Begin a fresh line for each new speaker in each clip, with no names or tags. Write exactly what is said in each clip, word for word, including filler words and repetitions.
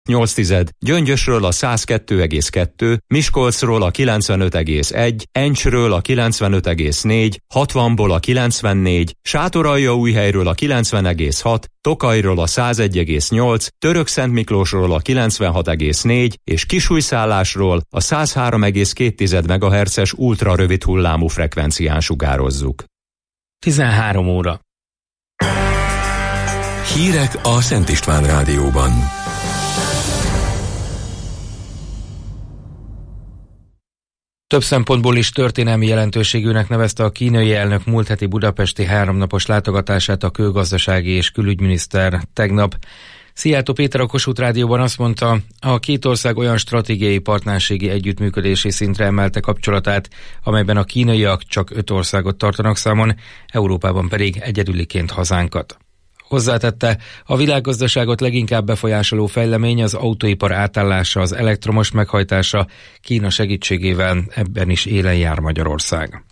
nyolc tized, Gyöngyösről a száz kettő egész kettő, Miskolcról a kilencvenöt egész egy, Encsről a kilencvenöt egész négy, hatvanból a kilencvennégy, Sátoraljaújhelyről a kilencven egész hat, Tokajról a száz egy egész nyolc, Törökszentmiklósról a kilencvenhat egész négy és Kisújszállásról a száz három egész két megahertzes ultrarövid hullámú frekvencián sugározzuk.
tizenhárom óra.
Hírek a Szent István Rádióban.
Több szempontból is történelmi jelentőségűnek nevezte a kínai elnök múlt heti budapesti háromnapos látogatását a kőgazdasági és külügyminiszter tegnap. Szijjártó Péter a Kossuth Rádióban azt mondta, a két ország olyan stratégiai partnerségi együttműködési szintre emelte kapcsolatát, amelyben a kínaiak csak öt országot tartanak számon, Európában pedig egyedüliként hazánkat. Hozzátette, a világgazdaságot leginkább befolyásoló fejlemény az autóipar átállása az elektromos meghajtásra, Kína segítségével ebben is élen jár Magyarország.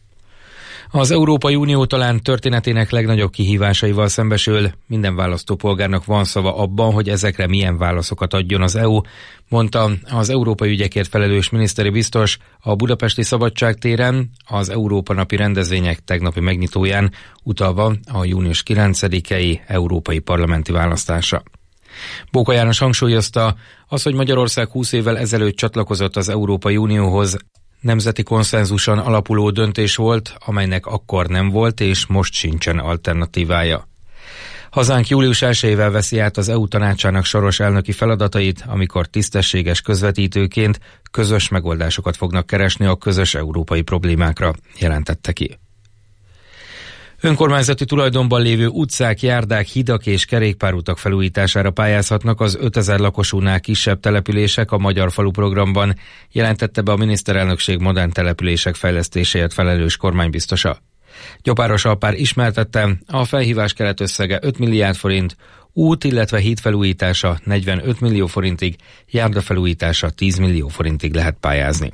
Az Európai Unió talán történetének legnagyobb kihívásaival szembesül, minden választópolgárnak van szava abban, hogy ezekre milyen válaszokat adjon az é u, mondta az európai ügyekért felelős miniszteri biztos a budapesti Szabadságtéren az Európa napi rendezvények tegnapi megnyitóján, utalva a június kilencedikei európai parlamenti választásra. Bóka János hangsúlyozta, az, hogy Magyarország húsz évvel ezelőtt csatlakozott az Európai Unióhoz, nemzeti konszenzuson alapuló döntés volt, amelynek akkor nem volt és most sincsen alternatívája. Hazánk július elsejével veszi át az é u tanácsának soros elnöki feladatait, amikor tisztességes közvetítőként közös megoldásokat fognak keresni a közös európai problémákra, jelentette ki. Önkormányzati tulajdonban lévő utcák, járdák, hidak és kerékpárutak felújítására pályázhatnak az ötezer lakosúnál kisebb települések a Magyar Falu programban, jelentette be a miniszterelnökség modern települések fejlesztéséért felelős kormánybiztosa. Gyopáros Alpár ismertette, a felhívás keretösszege öt milliárd forint, út, illetve híd felújítása negyvenöt millió forintig, járda felújítása tíz millió forintig lehet pályázni.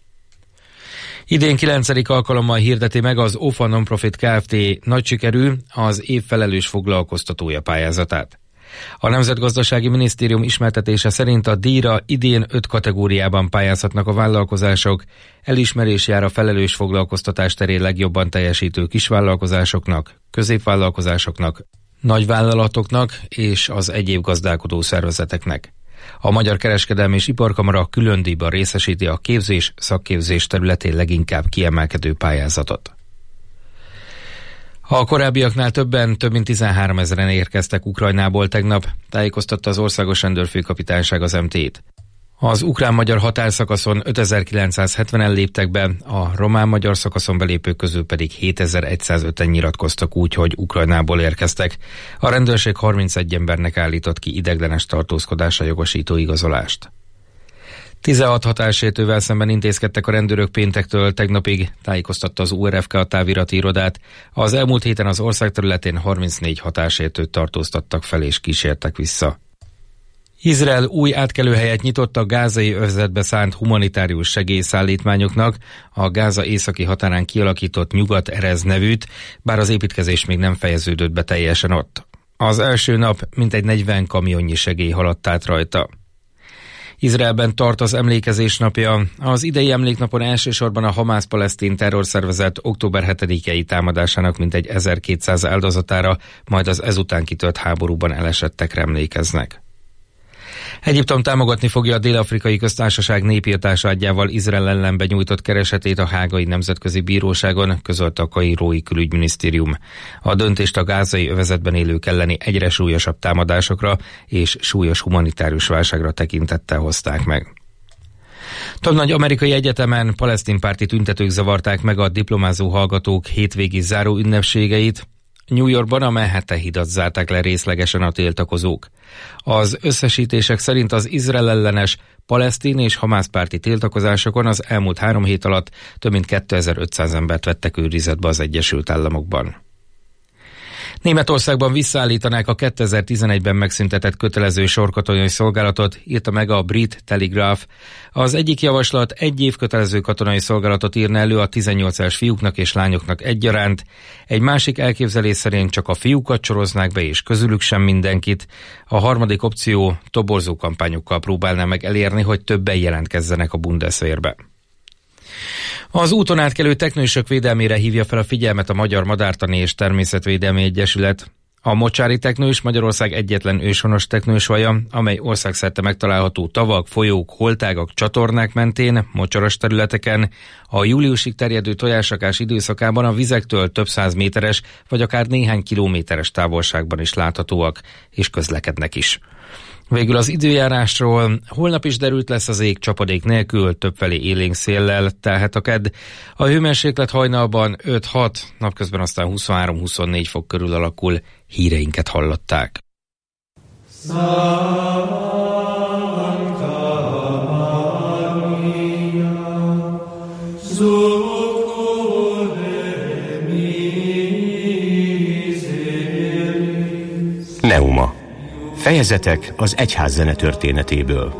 Idén kilencedik alkalommal hirdeti meg az o ef á Nonprofit Kft. Nagy sikerű az év felelős foglalkoztatója pályázatát. A Nemzetgazdasági Minisztérium ismertetése szerint a díjra idén öt kategóriában pályázhatnak a vállalkozások, elismerés jár a felelős foglalkoztatás terén legjobban teljesítő kisvállalkozásoknak, középvállalkozásoknak, nagyvállalatoknak és az egyéb gazdálkodó szervezeteknek. A Magyar Kereskedelmi és Iparkamara külön díjban részesíti a képzés, szakképzés területén leginkább kiemelkedő pályázatot. A korábbiaknál többen, több mint tizenhárom ezeren érkeztek Ukrajnából tegnap, tájékoztatta az Országos Rendőrfőkapitányság az em té é-t. Az ukrán-magyar határszakaszon ötezer-kilencszázhetvenen léptek be, a román-magyar szakaszon belépők közül pedig hétezer-százöten nyilatkoztak úgy, hogy Ukrajnából érkeztek. A rendőrség harmincegy embernek állított ki ideiglenes tartózkodásra jogosító igazolást. tizenhat határsértővel szemben intézkedtek a rendőrök péntektől tegnapig, tájékoztatta az u er ef ká a távirati irodát. Az elmúlt héten az ország területén harmincnégy határsértőt tartóztattak fel és kísértek vissza. Izrael új átkelőhelyet nyitott a gázai övezetbe szánt humanitárius segélyszállítmányoknak, a Gáza északi határán kialakított Nyugat Erez nevűt, bár az építkezés még nem fejeződött be teljesen ott. Az első nap mintegy negyven kamionnyi segély haladt át rajta. Izraelben tart az emlékezés napja. Az idei emléknapon elsősorban a Hamász-palesztin terrorszervezet október hetedikei támadásának mintegy ezerkétszáz áldozatára, majd az ezután kitört háborúban elesettekre emlékeznek. Egyiptom támogatni fogja a Dél-Afrikai Köztársaság népirtása ágyával Izrael ellen benyújtott keresetét a Hágai Nemzetközi Bíróságon, közölte a kairói külügyminisztérium. A döntést a gázai övezetben élők elleni egyre súlyosabb támadásokra és súlyos humanitárius válságra tekintettel hozták meg. Több nagy amerikai egyetemen palesztinpárti tüntetők zavarták meg a diplomázó hallgatók hétvégi záró ünnepségeit. New Yorkban a Manhattan hidat zárták le részlegesen a tiltakozók. Az összesítések szerint az Izrael ellenes, palesztin és hamászpárti tiltakozásokon az elmúlt három hét alatt több mint kétezer-ötszáz embert vettek őrizetbe az Egyesült Államokban. Németországban visszaállítanák a kétezer-tizenegyben megszüntetett kötelező sorkatonai szolgálatot, írta meg a brit Telegraph. Az egyik javaslat egy év kötelező katonai szolgálatot írna elő a tizennyolc éves fiúknak és lányoknak egyaránt. Egy másik elképzelés szerint csak a fiúkat soroznák be, és közülük sem mindenkit. A harmadik opció toborzó kampányokkal próbálná meg elérni, hogy többen jelentkezzenek a Bundeswehrbe. Az úton átkelő teknősök védelmére hívja fel a figyelmet a Magyar Madártani és Természetvédelmi Egyesület. A mocsári teknős Magyarország egyetlen őshonos teknősfaja, amely országszerte megtalálható tavak, folyók, holtágak, csatornák mentén, mocsaras területeken. A júliusig terjedő tojásrakás időszakában a vizektől több száz méteres, vagy akár néhány kilométeres távolságban is láthatóak, és közlekednek is. Végül az időjárásról: holnap is derült lesz az ég, csapadék nélkül, többfelé élénk széllel telhet a kedd. A hőmérséklet hajnalban öt-hat, napközben aztán huszonhárom-huszonnégy fok körül alakul. Híreinket hallották.
Neuma. Fejezetek az egyház zene történetéből.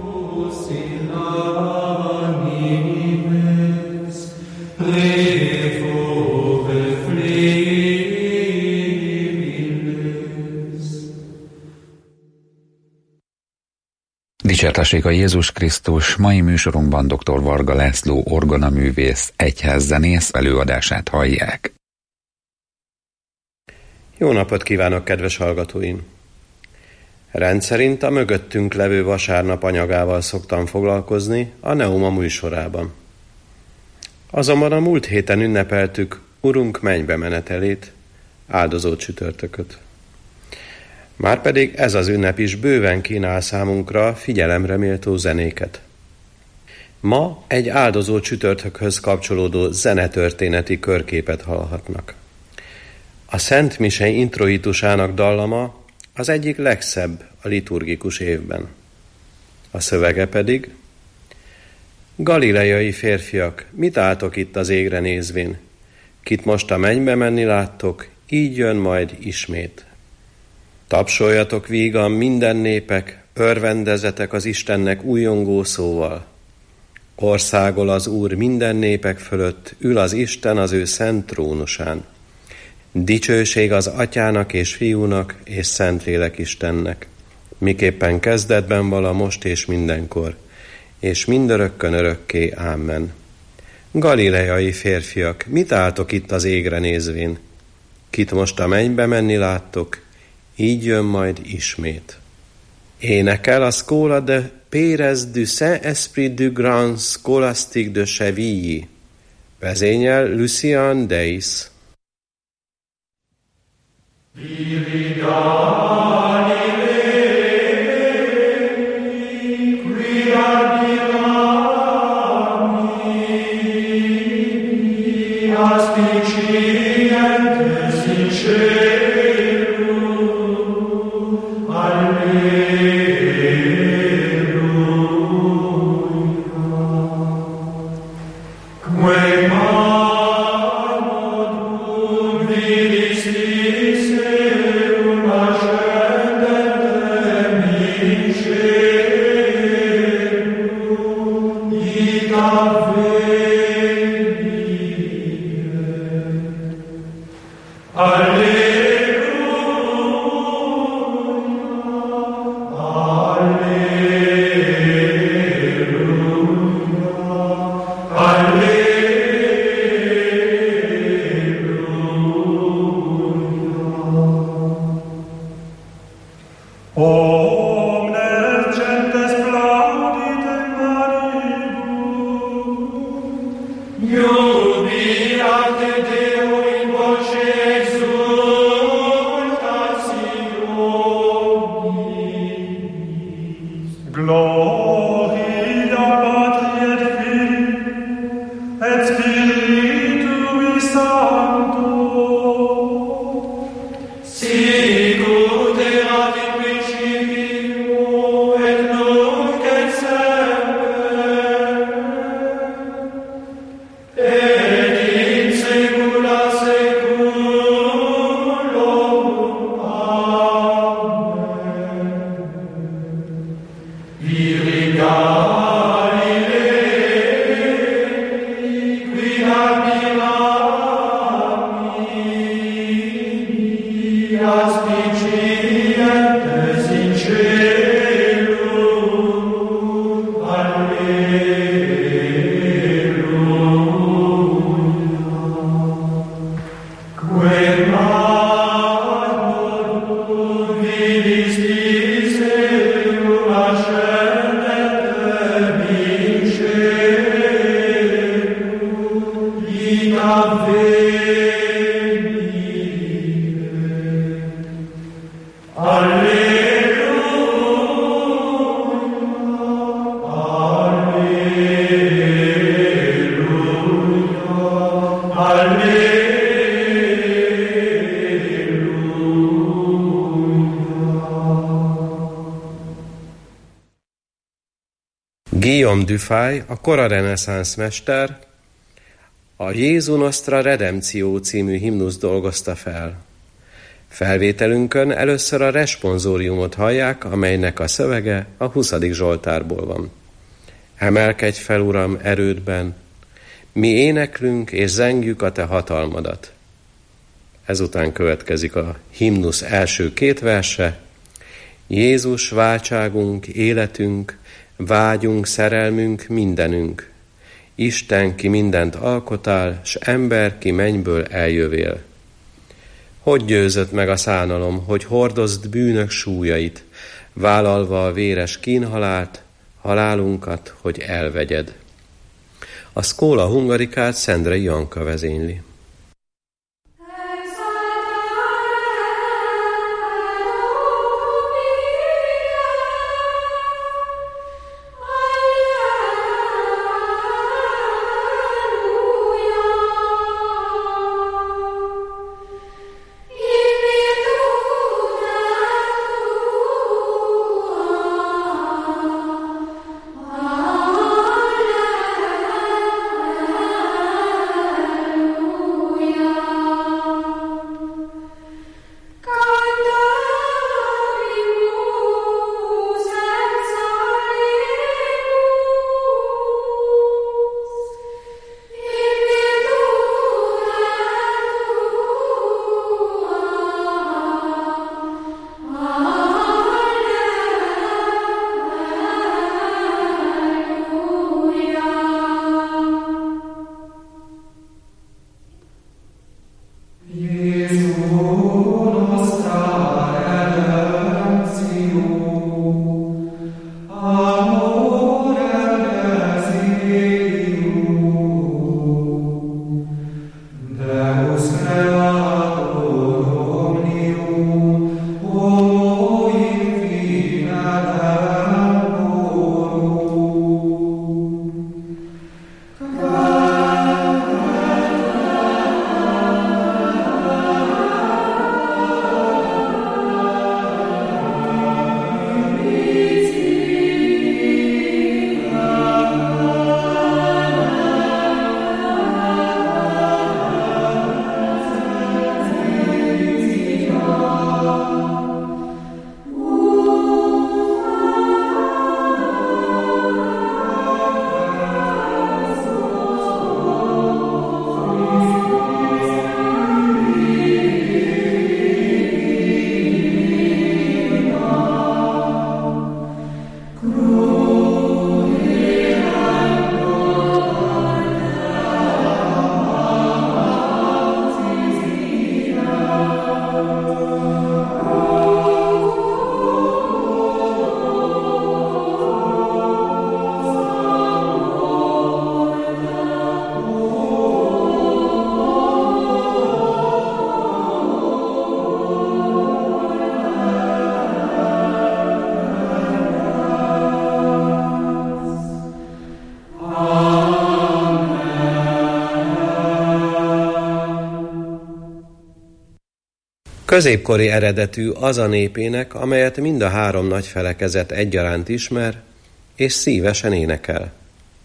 Dicsértessék a Jézus Krisztus! Mai műsorunkban dr. Varga László orgonaművész, egyházzenész előadását hallják.
Jó napot kívánok, kedves hallgatóim! Rendszerint a mögöttünk levő vasárnap anyagával szoktam foglalkozni a Neuma műsorában. Azonban a múlt héten ünnepeltük Urunk mennybe menetelét, áldozó csütörtököt. Márpedig ez az ünnep is bőven kínál számunkra figyelemre méltó zenéket. Ma egy áldozó csütörtökhöz kapcsolódó zenetörténeti körképet hallhatnak. A Szent Mise introitusának dallama az egyik legszebb a liturgikus évben. A szövege pedig: Galileai férfiak, mit álltok itt az égre nézvén? Kit most a mennybe menni láttok, így jön majd ismét. Tapsoljatok vígan minden népek, örvendezetek az Istennek újongó szóval. Országol az Úr minden népek fölött, ül az Isten az ő szent trónusán. Dicsőség az Atyának és Fiúnak és Szentlélek Istennek, miképpen kezdetben vala, most és mindenkor, és mindörökkön örökké. Ámen. Galileai férfiak, mit álltok itt az égre nézvén? Kit most a mennybe menni láttok, így jön majd ismét. Énekel a Scola de Pérez du Saint-Esprit du Grand Scolastique de Chevilly. Vezényel Lucien Deis.
Et in secula seculorum.
Guillaume Dufay, a kora reneszánsz mester, a Jézu Nostra Redemptio című himnusz dolgozta fel. Felvételünkön először a responsoriumot hallják, amelynek a szövege a huszadik Zsoltárból van. Emelkedj fel, Uram, erődben, mi éneklünk és zengjük a te hatalmadat. Ezután következik a himnusz első két verse. Jézus, váltságunk, életünk, vágyunk, szerelmünk, mindenünk. Isten, ki mindent alkotál, s ember, ki mennyből eljövél. Hogy győzött meg a szánalom, hogy hordozd bűnök súlyait, vállalva a véres kínhalált, halálunkat, hogy elvegyed. A Szkóla Hungarikát Szendrei Janka vezényli. Középkori eredetű az a népének, amelyet mind a három nagy felekezet egyaránt ismer, és szívesen énekel.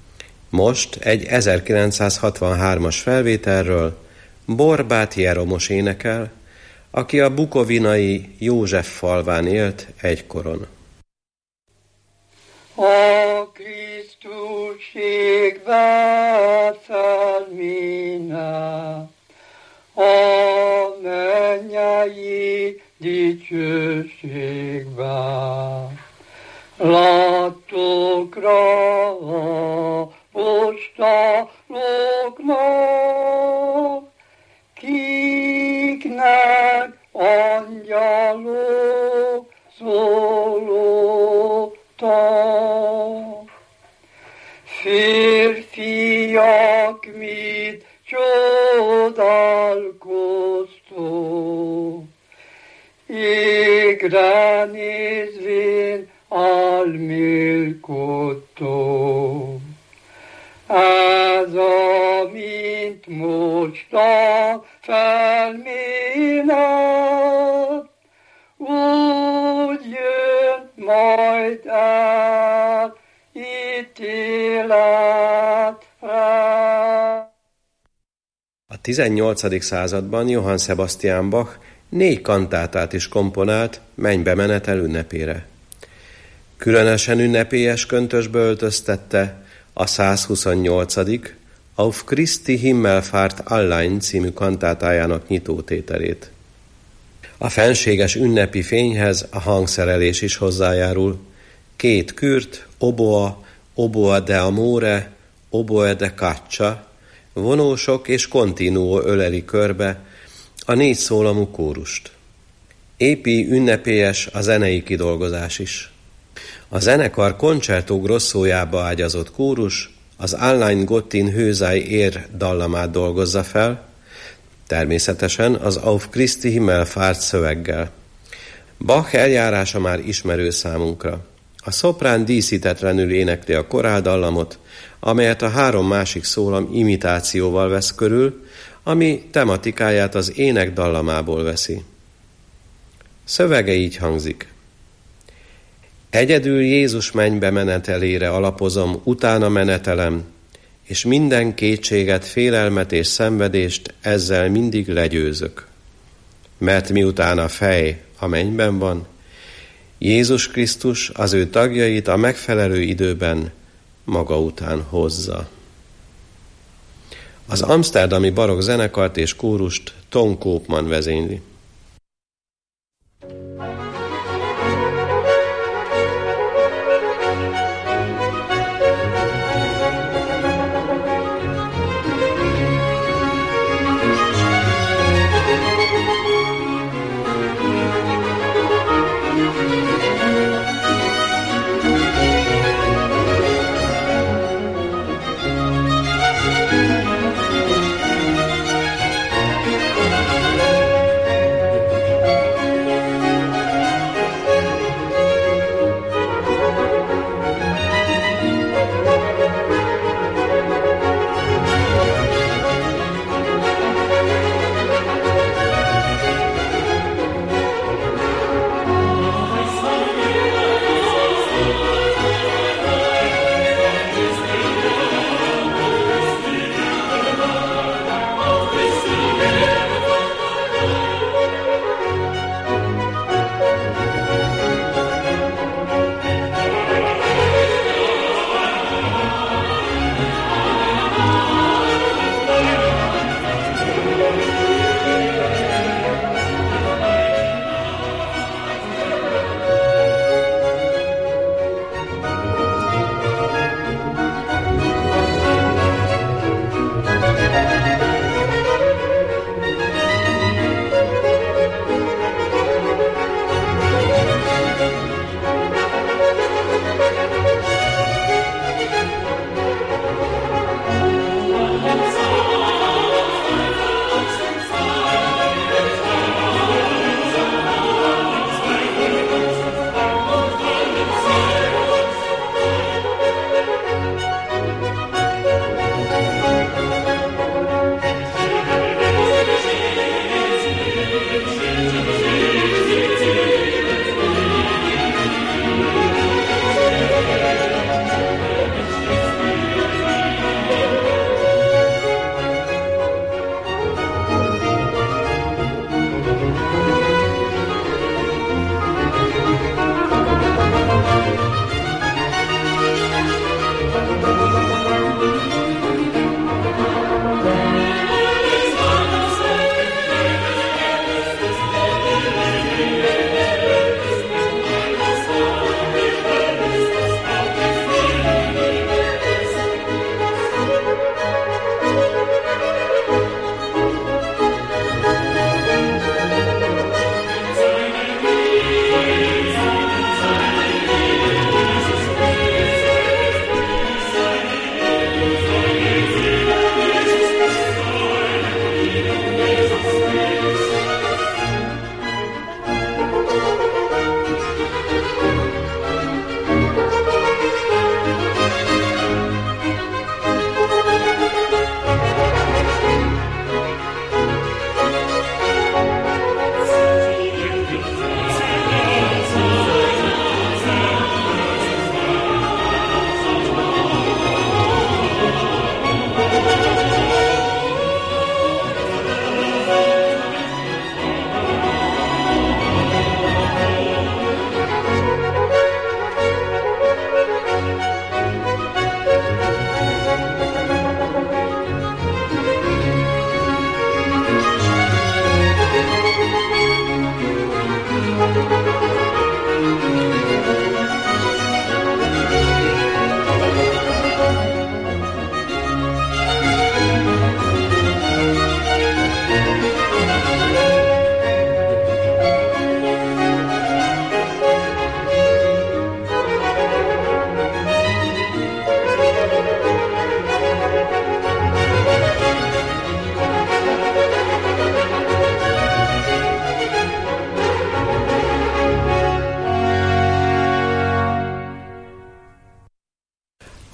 Most egy ezerkilencszázhatvanhármas felvételről Borbát Jeromos énekel, aki a bukovinai József falván élt egykoron.
A Krisztusig vett fel minnet, a mennyei dicsőségben. Láttokra a postaloknak, kiknek angyalok szólottak. Férfiak, mit csodálkoztok, égre nézvén álmélkodtok. Ez a, mint mostan felménet, úgy jön majd el ítéletre.
A tizennyolcadik században Johann Sebastian Bach négy kantátát is komponált Mennybe menetel ünnepére. Különösen ünnepélyes köntösbe öltöztette a százhuszonnyolcadik Auf Christi Himmelfahrt allein című kantátájának nyitótételét. A fenséges ünnepi fényhez a hangszerelés is hozzájárul. Két kürt, oboa, oboa de amore, oboe de caccia, vonósok és continuo öleli körbe a négy szólamú kórust. Épi ünnepélyes a zenei kidolgozás is. A zenekar Concerto Grossójába ágyazott kórus az Allein Gott in Hősei ér dallamát dolgozza fel, természetesen az Auf Christi Himmelfahrt szöveggel. Bach eljárása már ismerő számunkra. A szoprán díszítetlenül énekli a koráldallamot, amelyet a három másik szólam imitációval vesz körül, ami tematikáját az ének dallamából veszi. Szövege így hangzik. Egyedül Jézus mennybe menetelére alapozom, utána menetelem, és minden kétséget, félelmet és szenvedést ezzel mindig legyőzök. Mert miután a fej a mennyben van, Jézus Krisztus az ő tagjait a megfelelő időben maga után hozza. Az amszterdami barokk zenekart és kórust Ton Koopman vezényli.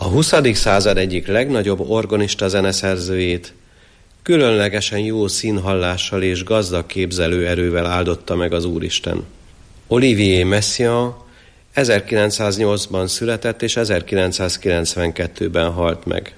A huszadik század egyik legnagyobb organista zeneszerzőjét különlegesen jó színhallással és gazdag képzelő erővel áldotta meg az Úristen. Olivier Messiaen ezerkilencszáznyolcban született és ezerkilencszázkilencvenkettőben halt meg.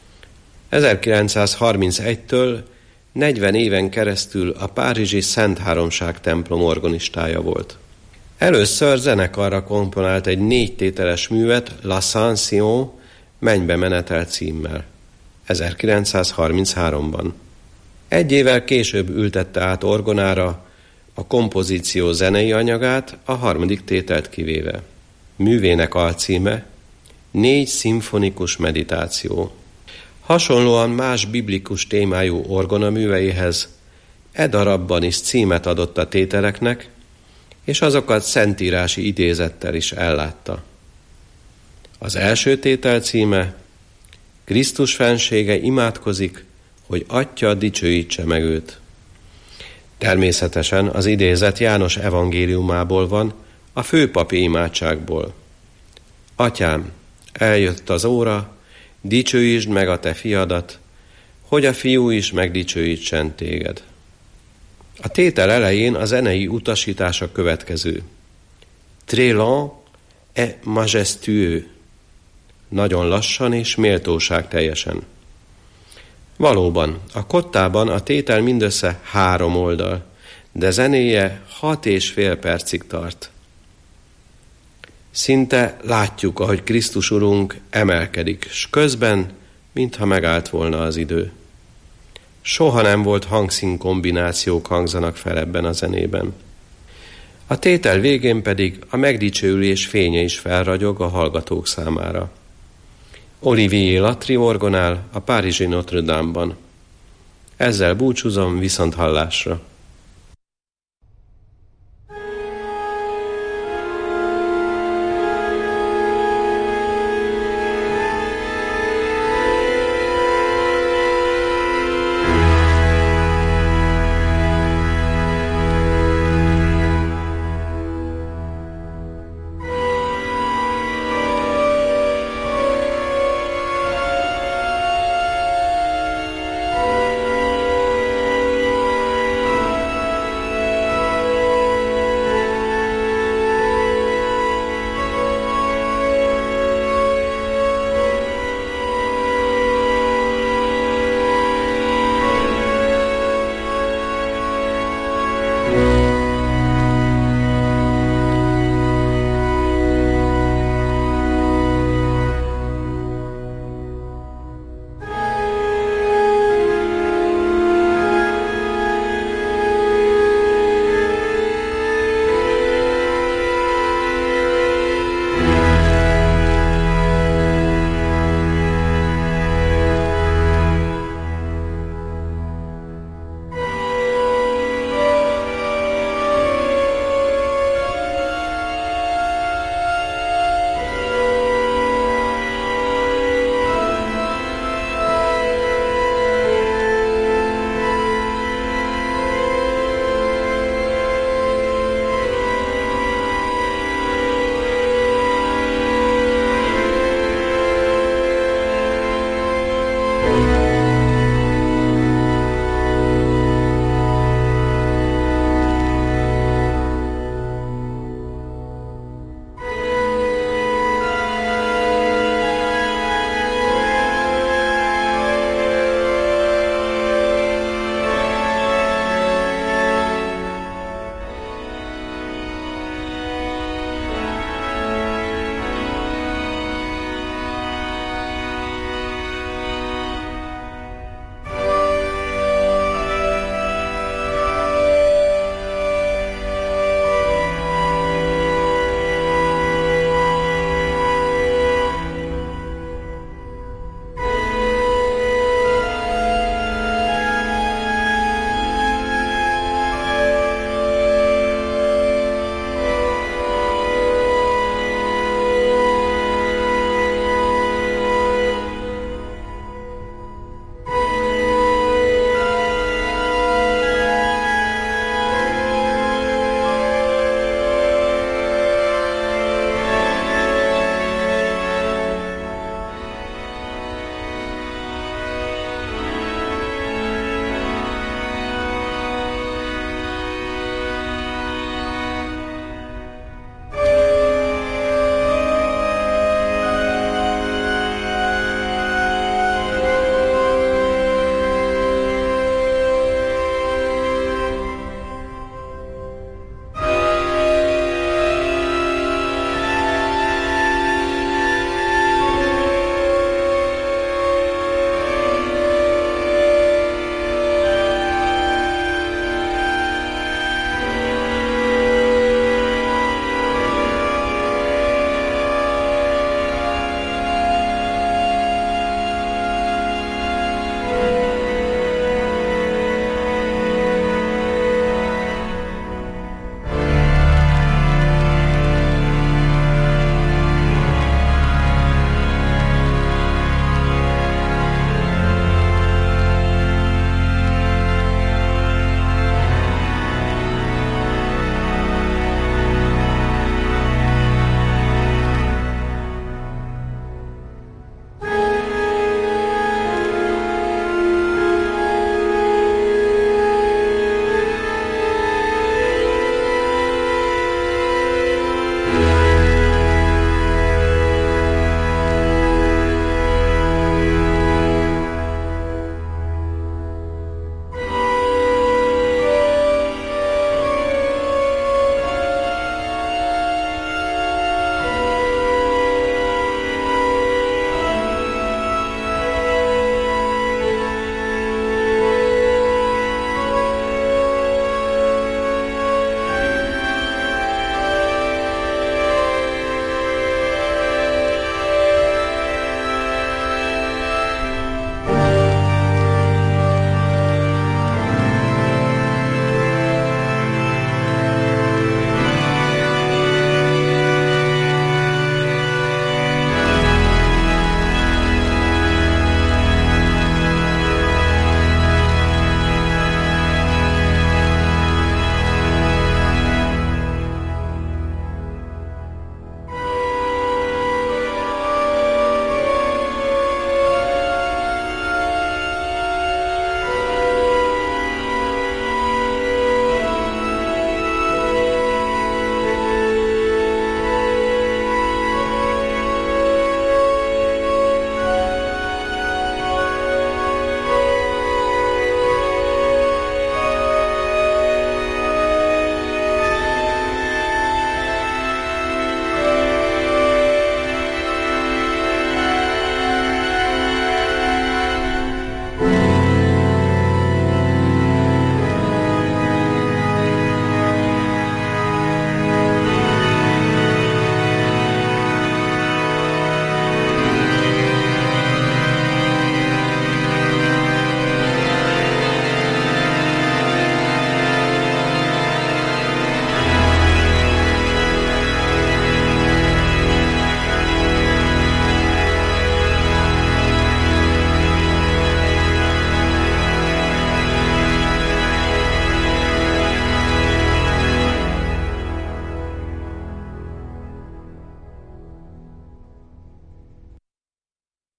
ezerkilencszázharmincegytől negyven éven keresztül a párizsi Szent Háromság templom organistája volt. Először zenekarra komponált egy négy tételes művet, L'Ascension, Mennybe menetel címmel, ezerkilencszázharmincháromban. Egy évvel később ültette át orgonára a kompozíció zenei anyagát, a harmadik tételt kivéve. Művének alcíme Négy szimfonikus meditáció. Hasonlóan más biblikus témájú orgonaműveihez e darabban is címet adott a tételeknek, és azokat szentírási idézettel is ellátta. Az első tétel címe Krisztus fensége imádkozik, hogy Atya dicsőítse meg őt. Természetesen az idézet János evangéliumából van, a főpapi imádságból. Atyám, eljött az óra, dicsőítsd meg a te fiadat, hogy a fiú is megdicsőítsen téged. A tétel elején a zenei utasítás a következő. Très lent et majestueux. Nagyon lassan és méltóság teljesen. Valóban, a kottában a tétel mindössze három oldal, de zenéje hat és fél percig tart. Szinte látjuk, ahogy Krisztus Urunk emelkedik, s közben, mintha megállt volna az idő. Soha nem volt hangszín kombinációk hangzanak fel ebben a zenében. A tétel végén pedig a megdicsőülés fénye is felragyog a hallgatók számára. Olivier Latry orgonál a párizsi Notre Dame-ban. Ezzel búcsúzom, viszont hallásra.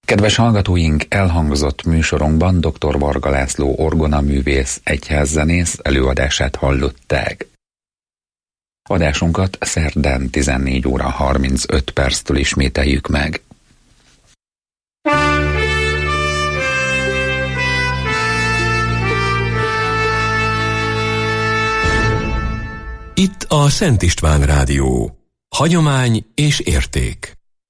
Kedves hallgatóink, elhangzott műsorunkban dr. Varga László orgonaművész, egyházzenész előadását hallották. Adásunkat szerdán tizennégy óra harmincöt perctől ismételjük meg.
Itt a Szent István Rádió. Hagyomány és érték.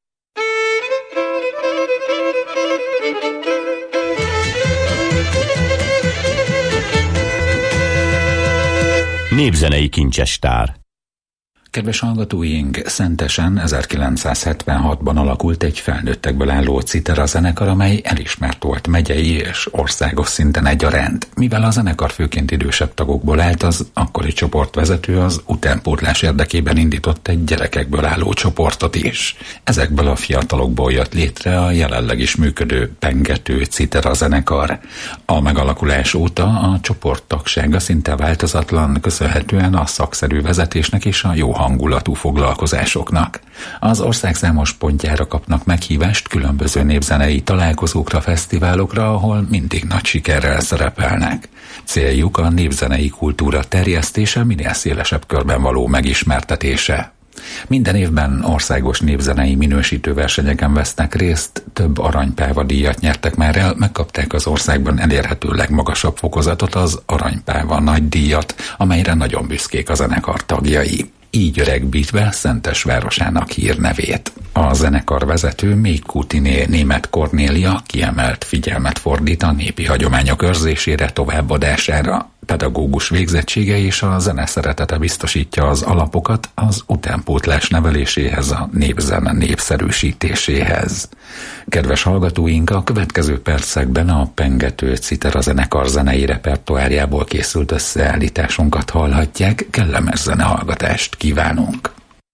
Népzenei kincsestár.
Kedves hallgatóink, Szentesen ezerkilencszázhetvenhatban alakult egy felnőttekből álló citera zenekar, amely elismert volt megyei és országos szinten egyaránt. Mivel a zenekar főként idősebb tagokból állt, az akkori csoportvezető az utánpótlás érdekében indított egy gyerekekből álló csoportot is. Ezekből a fiatalokból jött létre a jelenleg is működő Pengető citera zenekar. A megalakulás óta a csoport tagsága szinte változatlan, köszönhetően a szakszerű vezetésnek és a jó hangulatú foglalkozásoknak. Az ország számos pontjára kapnak meghívást különböző népzenei találkozókra, fesztiválokra, ahol mindig nagy sikerrel szerepelnek. Céljuk a népzenei kultúra terjesztése, minél szélesebb körben való megismertetése. Minden évben országos népzenei minősítő versenyeken vesznek részt, több aranypáva díjat nyertek már el, megkapták az országban elérhető legmagasabb fokozatot, az aranypáva nagy díjat, amelyre nagyon büszkék a zenekar tagjai. Így öregbítve Szentes városának hírnevét. A zenekar vezető Mékútiné Németh Kornélia kiemelt figyelmet fordít a népi hagyományok őrzésére, továbbadására. Pedagógus végzettsége és a zene szeretete biztosítja az alapokat az utánpótlás neveléséhez, a népzene népszerűsítéséhez. Kedves hallgatóink, a következő percekben a Pengető citera zenekar zenei repertoárjából készült összeállításunkat hallhatják, kellemes zenehallgatást kívánunk!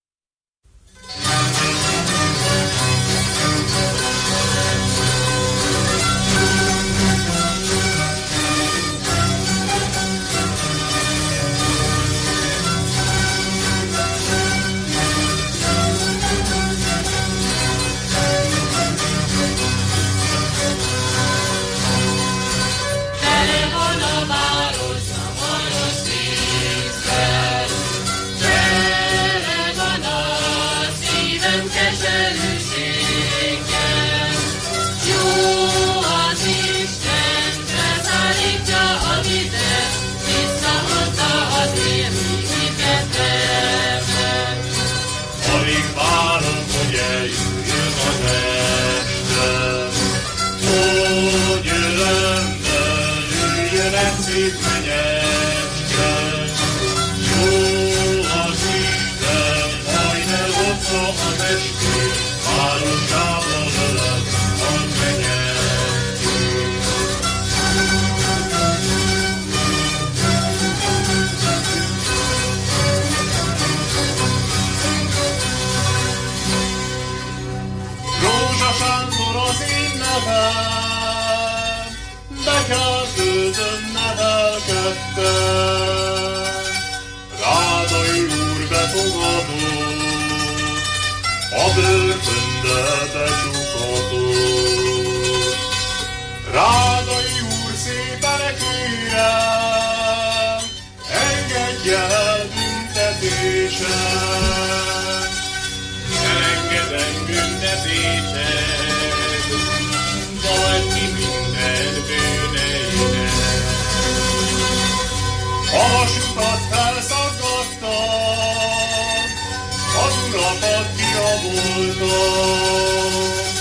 A börtönbe becsukható. Rádai úr szépen kérem, engedje el büntetésem. Elengedem büntetésed, vagy ki minden bűneinek. A vasutat felszaggattam, az urakat kiraboltam.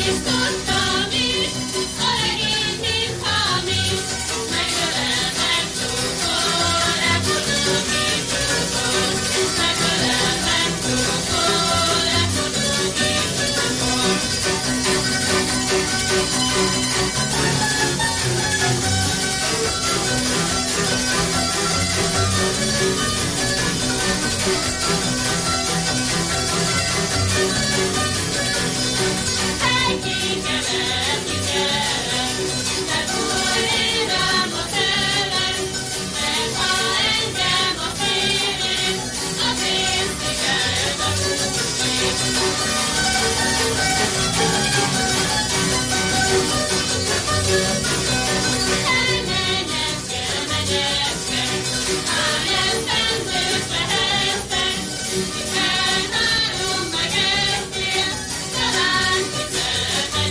Hiszen három megeztél, talán tizenöt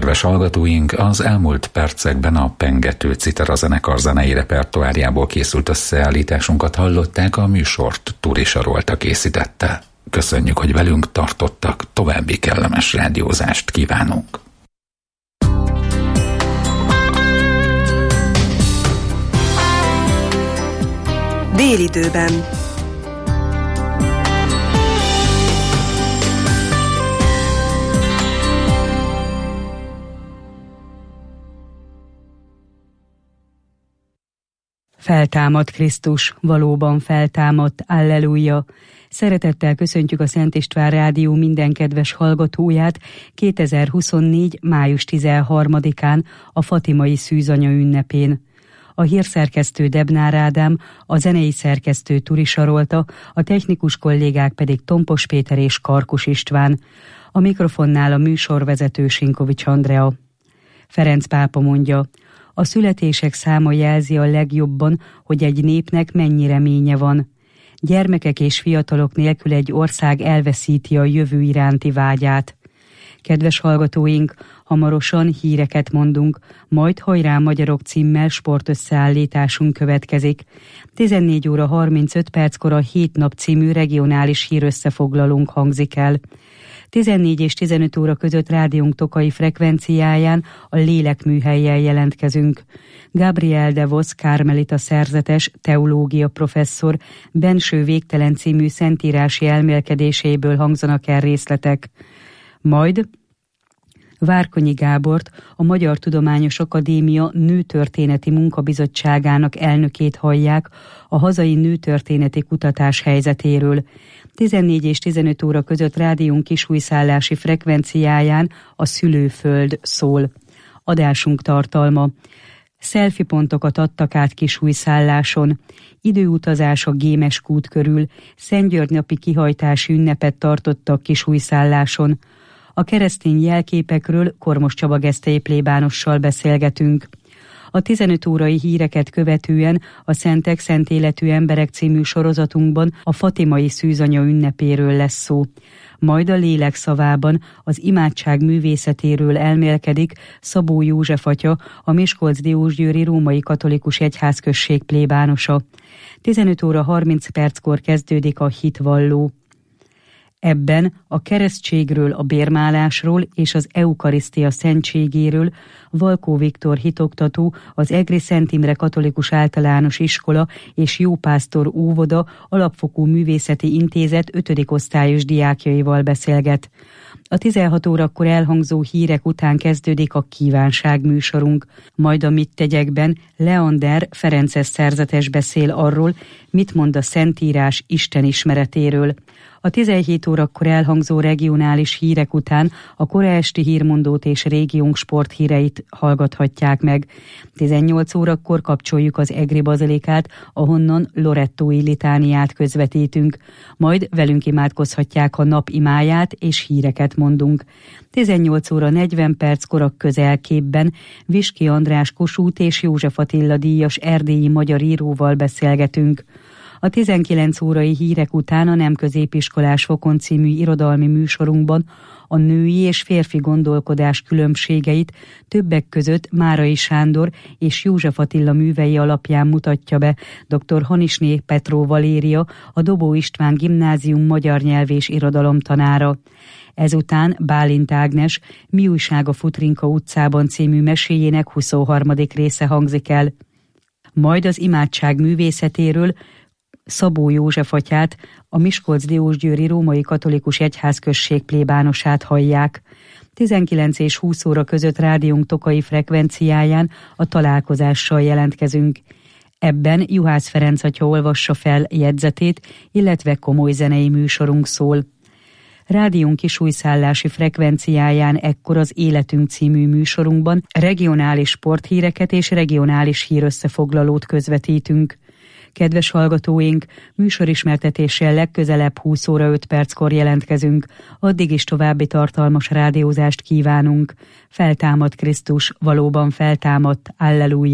Kedves hallgatóink, az elmúlt percekben a Pengető Citera zenekar zenei repertoárjából készült összeállításunkat hallották, a műsort Turi Sarolta készítette. Köszönjük, hogy velünk tartottak, további kellemes rádiózást kívánunk!
Délidőben.
Feltámadt Krisztus, valóban feltámadt, alleluja! Szeretettel köszöntjük a Szent István Rádió minden kedves hallgatóját kétezer-huszonnégy. május tizenharmadikán, a Fatimai Szűzanya ünnepén. A hírszerkesztő Debnár Ádám, a zenei szerkesztő Turi Sarolta, a technikus kollégák pedig Tompos Péter és Karkus István. A mikrofonnál a műsorvezető Sinkovics Andrea. Ferenc pápa mondja: a születések száma jelzi a legjobban, hogy egy népnek mennyi reménye van. Gyermekek és fiatalok nélkül egy ország elveszíti a jövő iránti vágyát. Kedves hallgatóink, hamarosan híreket mondunk, majd Hajrá Magyarok címmel sportösszeállításunk következik. tizennégy óra harmincöt perckor a Hét nap című regionális hírösszefoglalónk hangzik el. tizennégy és tizenöt óra között rádiónk tokai frekvenciáján a Lélekműhellyel jelentkezünk. Gabriel de Vos kármelita szerzetes, teológia professzor Benső végtelen című szentírási elmélkedéséből hangzanak el részletek. Majd Várkonyi Gábort, a Magyar Tudományos Akadémia Nőtörténeti Munkabizottságának elnökét hallják a hazai nőtörténeti kutatás helyzetéről. tizennégy és tizenöt óra között rádiónk kisújszállási frekvenciáján a Szülőföld szól. Adásunk tartalma: selfie pontokat adtak át Kisújszálláson, időutazás a Gémes kút körül, Szentgyörgy-napi kihajtási ünnepet tartottak Kisújszálláson. A keresztény jelképekről Kormos Csaba Gesztei plébánossal beszélgetünk. A tizenöt órai híreket követően a Szentek Szent Életű Emberek című sorozatunkban a Fatimai Szűzanya ünnepéről lesz szó. Majd a lélek szavában az imádság művészetéről elmélkedik Szabó József atya, a Miskolc-Diósgyőri Római Katolikus Egyházközség plébánosa. tizenöt óra harminc perckor kezdődik a hitvalló. Ebben a keresztségről, a bérmálásról és az eukarisztia szentségéről Valkó Viktor hitoktató, az Egri Szent Imre Katolikus Általános Iskola és Jópásztor óvoda Alapfokú Művészeti Intézet ötödik osztályos diákjaival beszélget. A tizenhat órakor elhangzó hírek után kezdődik a Kívánság műsorunk, majd a Mit tegyekben Leander Ferences szerzetes beszél arról, mit mond a Szentírás Isten ismeretéről. A tizenhét órakor elhangzó regionális hírek után a kora esti hírmondót és régiónk sporthíreit hallgathatják meg. tizennyolc órakor kapcsoljuk az Egri bazilikát, ahonnan Lorettói litániát közvetítünk. Majd velünk imádkozhatják a nap imáját, és híreket mondunk. tizennyolc óra negyven perckor a Közelképben Viski András Kossuth és József Attila díjas erdélyi magyar íróval beszélgetünk. A tizenkilenc órai hírek után a Nem középiskolás fokon című irodalmi műsorunkban a női és férfi gondolkodás különbségeit többek között Márai Sándor és József Attila művei alapján mutatja be dr. Hanisné Petró Valéria, a Dobó István Gimnázium magyar nyelv és irodalom tanára. Ezután Bálint Ágnes Mi újság a Futrinka utcában című meséjének huszonharmadik része hangzik el. Majd az imádság művészetéről Szabó József atyát, a Miskolc-Diósgyőri Római Katolikus Egyházközség plébánosát hallják. tizenkilenc és húsz óra között rádiónk tokai frekvenciáján a Találkozással jelentkezünk. Ebben Juhász Ferenc atya olvassa fel jegyzetét, illetve komoly zenei műsorunk szól. Rádiónk kisújszállási frekvenciáján ekkor az Életünk című műsorunkban regionális sporthíreket és regionális hírösszefoglalót közvetítünk. Kedves hallgatóink, műsorismertetéssel legközelebb húsz óra öt perckor jelentkezünk. Addig is további tartalmas rádiózást kívánunk. Feltámadt Krisztus, valóban feltámadt, alleluja!